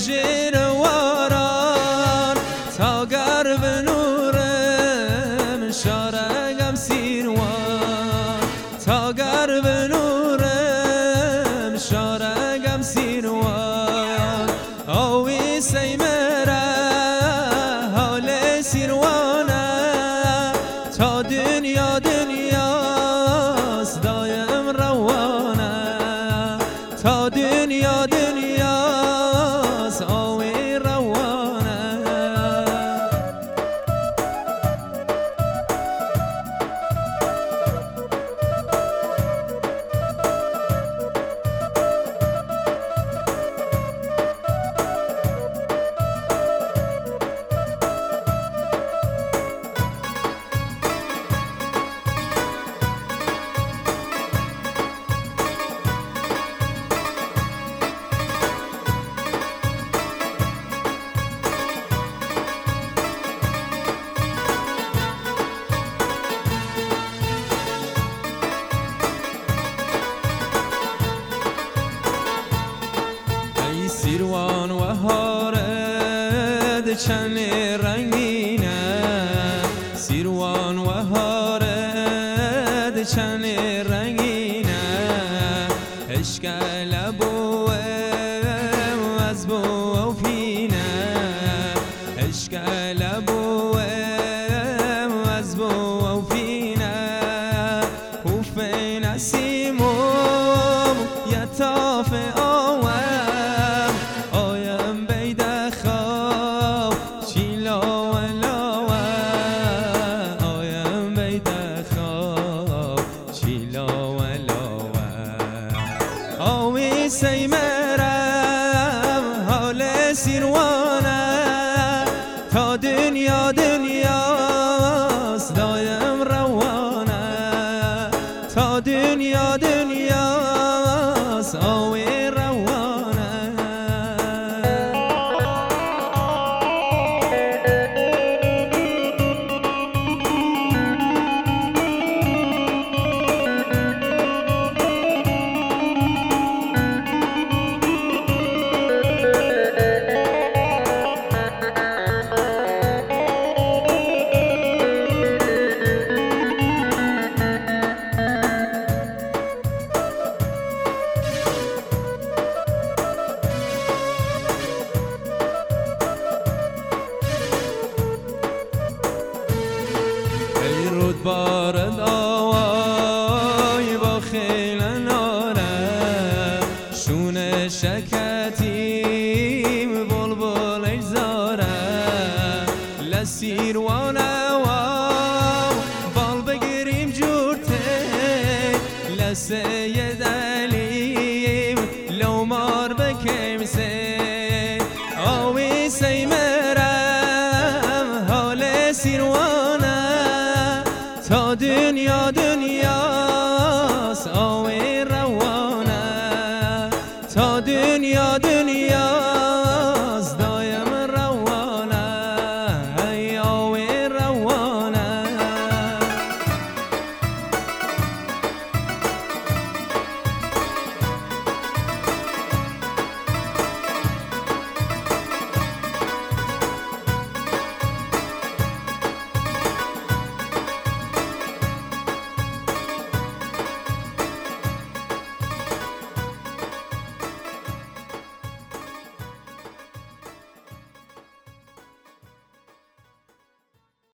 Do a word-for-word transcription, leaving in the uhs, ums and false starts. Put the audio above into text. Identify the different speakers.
Speaker 1: جیر واران تا غرب نورم شارگم سیروان تا غرب نورم شارگم سیروان آوی سیمره حال سیروانه تا دنیا دنیاست دایم روانه تا دنیا دنیاست آوی روانه سیروان و هارد چند رنگینه سیروان و هارد چند رنگینه عشق لبو از بو و فینه عشق لبو از بو و فینه خوف نسیمم یتاف سیمرم حال سیروان